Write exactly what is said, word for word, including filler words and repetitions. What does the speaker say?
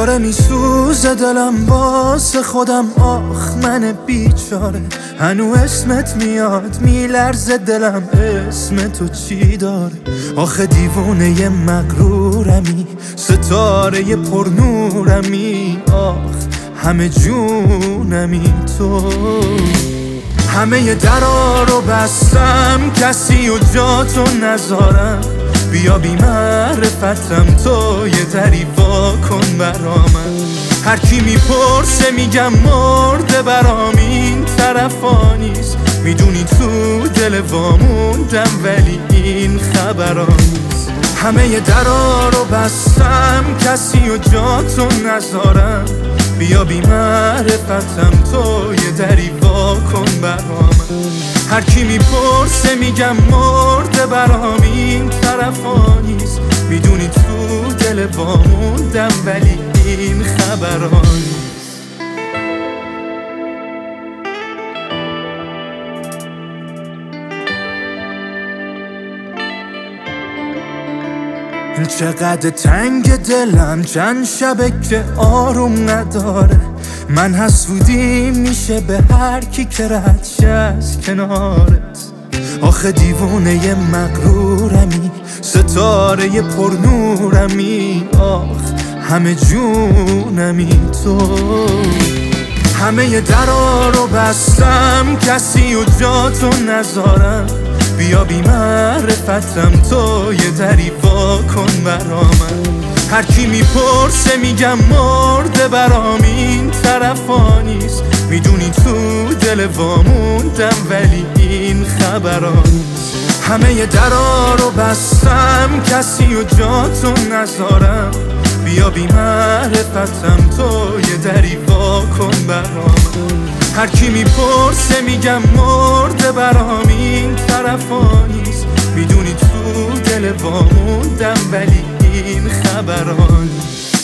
داره میسوزه دلم واسه خودم، آخ من بیچاره. هنو اسمت میاد میلرزه دلم، اسم تو چی داره؟ آخه دیوونه ی مغرورمی، ستاره پرنورمی، آخ همه جونمی تو. همه ی درا رو بستم، کسی و جا تو نذارم. بیا بی معرفتم تو یه دری وا کن برا من. هر کی میپرسه میگم مرده برام، این طرفا نیست. میدونی تو دل واموندم ولی این خبرا نیست. همه ی درا رو بستم، کسی و جا تو نذارم. بیا بی معرفتم تو یه دری وا کن برا من. هر کی میپرسه میگم مرده برام، این طرفا نیست. میدونی تو دل واموندم ولی این خبرا نیست. چقدر تنگ دلم، چند شبه که آروم نداره. من حسودی میشه به هر کی که رد شه از کنارت. آخه دیوونه ی مغرورمی، ستاره ی پرنورمی، آخ همه جونمی تو. همه ی درا رو بستم، کسی و جا تو نذارم. بیا بی معرفتم تو یه دری وا کن برا من. هر کی میپرسه میگم مرده برام، این طرفا نیست. میدونی تو دل واموندم ولی این خبرا نیست. همه ی درا رو بستم، کسی و جا تو نذارم. بیا بی معرفتم تو یه دری وا کن برا من. هر کی میپرسه میگم مرده برام، این طرفا نیست. میدونی تو دل واموندم ولی این خبرا نیست.